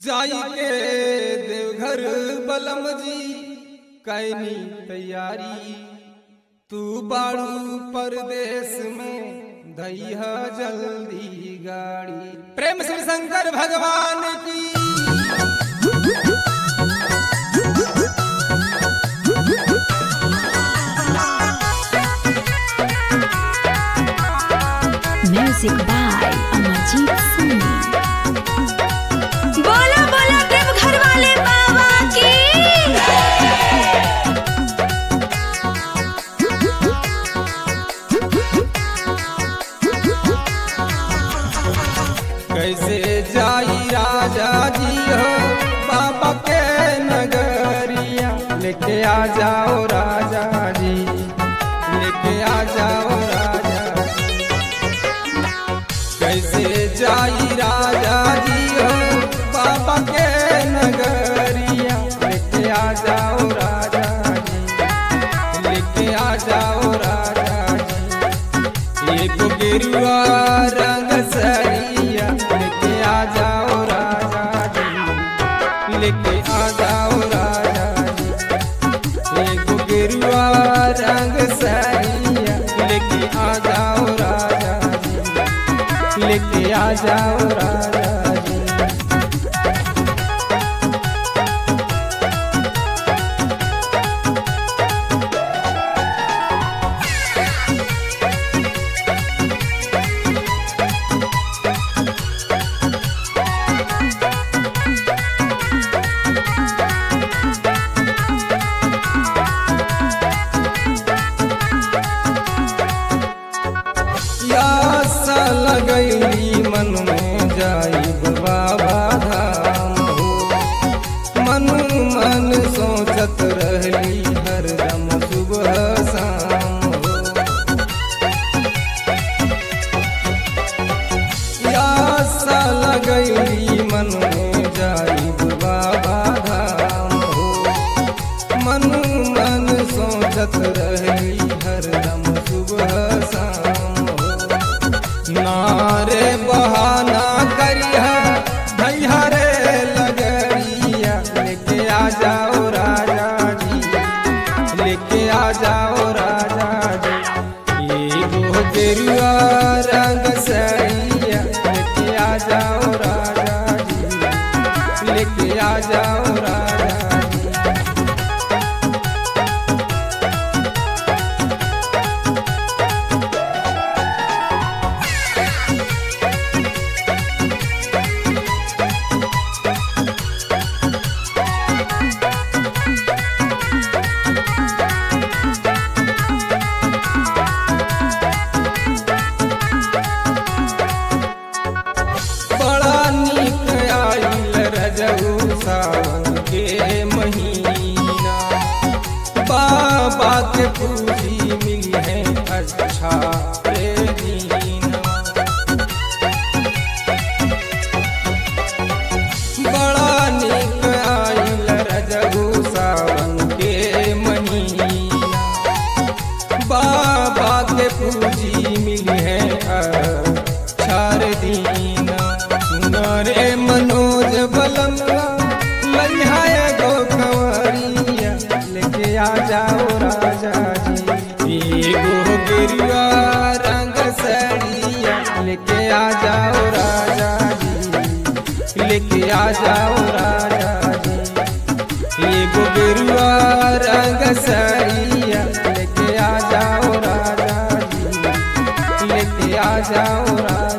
जाई के देवघर बलम जी कैनी तैयारी। तू बाड़ू परदेश में धैया जल्दी गाड़ी। प्रेम से शंकर भगवान की। Music by Amarjeet Singh। बोला बोला देवघर वाले बाबा की। कैसे जाई राजा जी हो बाबा के नगरिया। लेके आ जाओ राजा जी, लेके आ जाओ राजा जी। कैसे जाई राजा जी हो बाबा के नगरिया। लेके आ जाओ राजा जी, लेके आ जाओ राजा जी। एक गिरुआ रंग सरिया लेके आ जाओ राजा जी, लेके आ जाओ राजा जी। एक गिरुआ रंग सरिया लेके आ जाओ राजा जी, लेके आ जाओ राजा जी। लगैली मन में जाइब बाबा धाम हो। मन मन सोचत रहली हरदम सुबह शाम हो। आशा लगैली मन में जाइब बाबा धाम हो। मन मन सोचत रहली हरदम सुबह शाम हो। नारे बहाना करिया भैया रे लगरिया। लेके आ जाओ राजा जी, लेके आ जाओ राजा जी। एगो गेरुआ रंग सरिया लेके आ जाओ राजा जी, लेके आ जाओ राजा जी। सावन के महीना बाबा के पूजी मिली है अच्छा रे दीना। बड़ा निक आइल रजऊ सावन के महीना। बाबा के पूजी मिली है अच्छा रे दीना। सुना रे मनोज बलम लेके आ जाओ राजा जी। एगो गिरुआ रंग सरिया लेके आ जाओ राजा जी, लेके आ जाओ राजा जी। एगो गिरुआ रंग सरिया लेके आ जाओ राजा जी, लेके आ जाओ राजा।